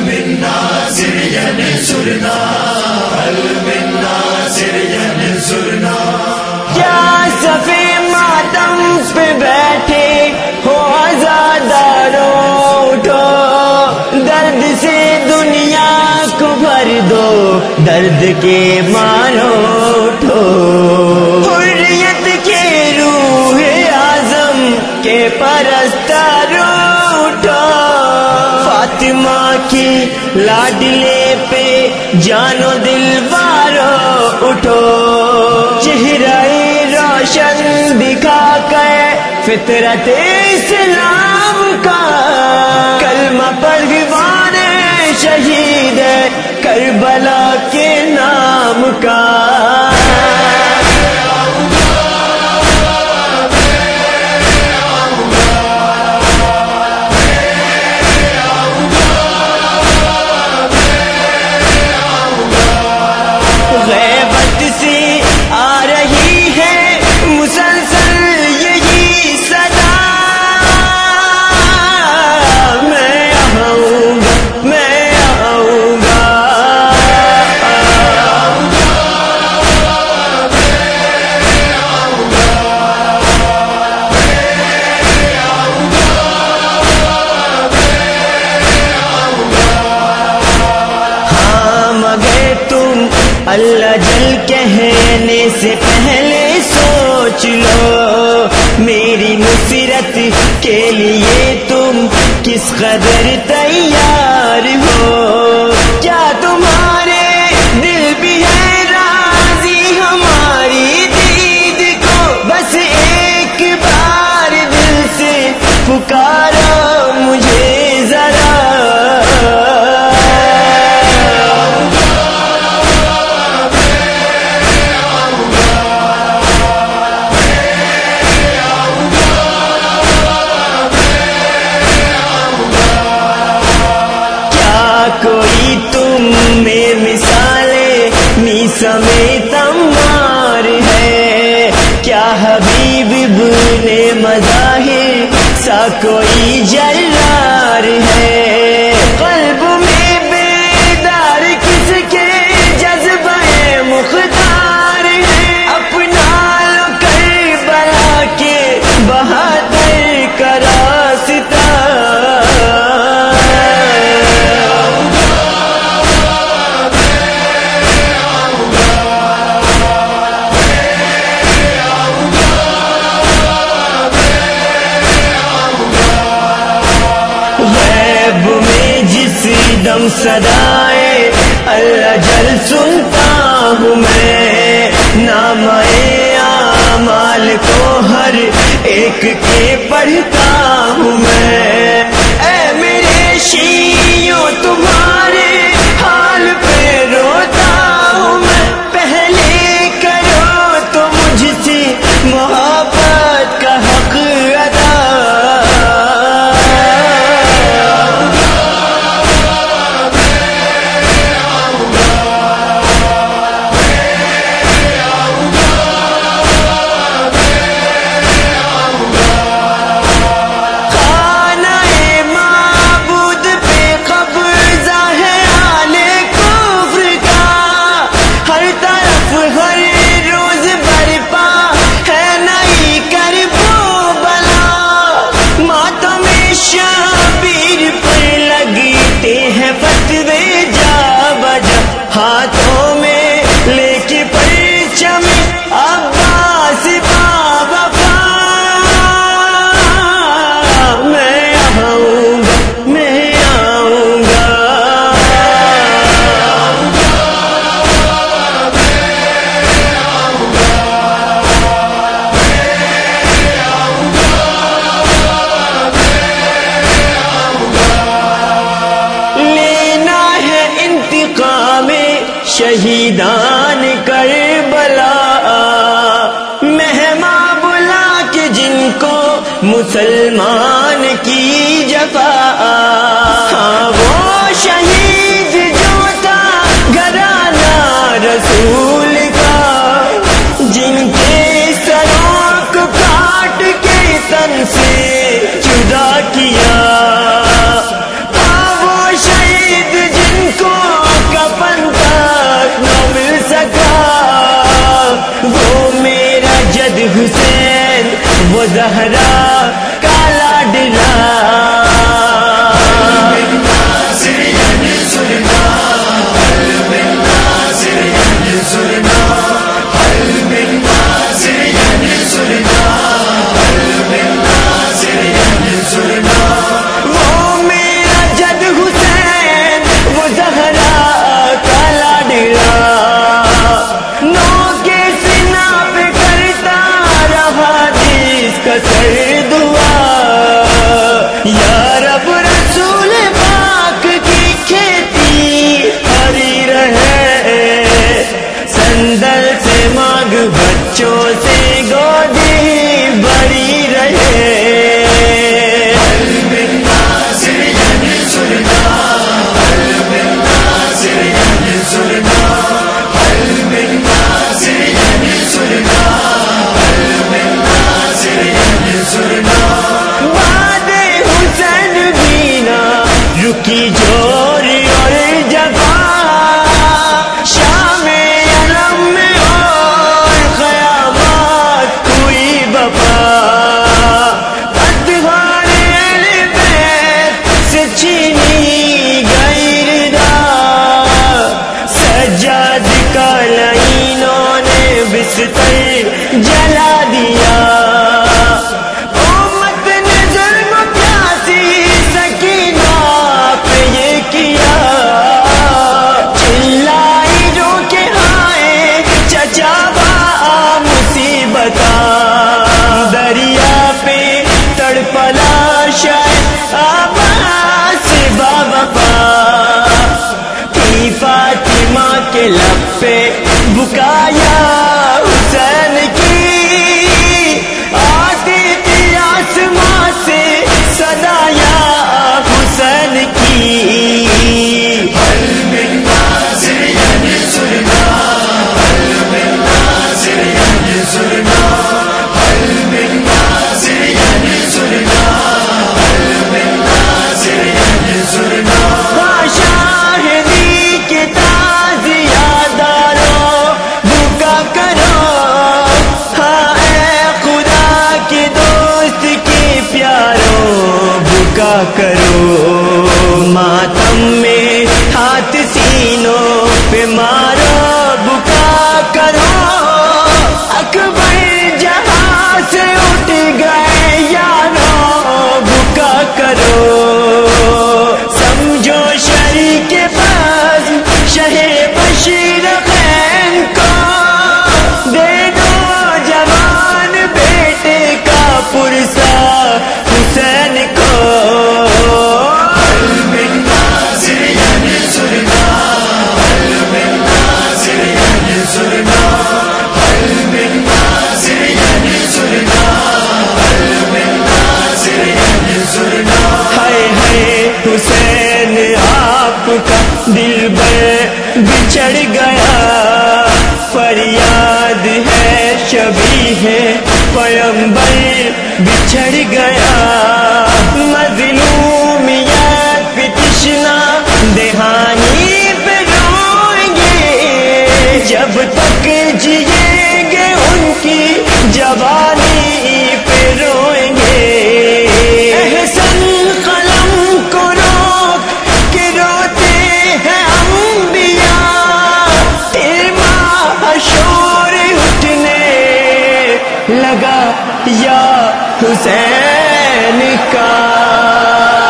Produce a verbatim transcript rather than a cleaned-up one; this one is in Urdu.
من ناصر ینصرنا هل من ناصر ینصرنا. کیا صفے ماتم پہ بیٹھے ہو عزاداروں اٹھو، درد سے دنیا کو بھر دو، درد کے مارو اٹھو. حریت کے روح اعظم کے پرستاروں اٹھو، فاطمہ کی لاڈلے پہ جانو دل بارو اٹھو. چہرہ روشن دکھا کر فطرت اسلام کا کلمہ پڑھوان شہید کربلا کے نام کا. غیبت سے آ رہی ہے مسلسل یہی صدا، میں آؤں گا میں آؤں گا. ہاں مگر تم اللہ جل کہنے سے پہلے سوچ لو، میری نصرت کے لیے تم کس قدر تیار ہو. کیا تمہارے دل بھی ہے راضی ہماری دید کو؟ بس ایک بار دل سے پکارو مجھے ذرا. کوئی تم میں مثالیں میسا میں تمار ہے، کیا حبیب ابن مظاہر سا کوئی جلار ہے. قلب میں بیدار کس کے جذبہ مختار ہے، اپنا لو کربلا کے بہادر کا راستہ. دم صدائے اللہ جل سنتا ہوں میں، نام اعمال کو ہر ایک کے پڑھتا ہوں میں. اے میرے شیعوں تمہارے حال پہ روتا ہوں میں، پہلے کرو تو مجھ سے محبت کا حق ادا. ہاتھوں میں لے کے پرچم عباس بابا پا، میں آؤں گا میں آؤں گا. لینا ہے انتقام شہیدان کربلا، مہماں بلا کے جن کو مسلمان کی جفا. ہاں وہ شہید جو تھا گھرانہ رسول کا، جن کے سروں کو کاٹ کے تن سے جدا کیا. ہاں وہ شہید حسین وہ زہرا کا لاڈلا بچوں سے گودی بڑی رہے بعد حسین بینا رکی جوری اور جگہ شام علم میں اور خیامات ہوئی بپا ادغار اہل بیت سے چھینی گئی ردا سجاد کا لعینوں نے بستر جلا دیا دریا پہ تڑپلا شاید آباس بابا تھی فاطمہ کے لب پہ بکایا حسین کی آتی تھی آسماں سے صدایا حسین کی کرو ماتم میں ہاتھ سینوں پہ مارو بکا کرو اکبر جہاں سے اٹھ گئے یارو بکا کرو سمجھو شریک کے پاس شہ بشیر خین کو دے دو جوان بیٹے کا پرسا حسین کو حسین آپ کا دل بر بچھڑ گیا فریاد ہے شبیہ ہے پیمبر بچھڑ گیا مظلومیت پہ تشنا دہانی پہ روئیں گے جب تک جیئیں گے ان کی جوانی پہ روئیں گے احسن لگا یا حسین کا